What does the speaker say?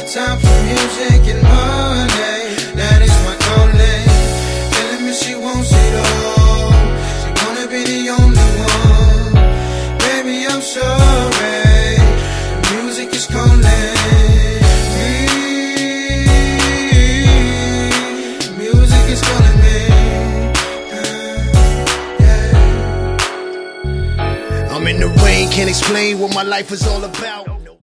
time for music and money. That is my calling. Telling me she wants it all. She wanna be the only one. Baby, I'm sorry. Music is calling me. Music is calling me. I'm in the rain, can't explain what my life is all about.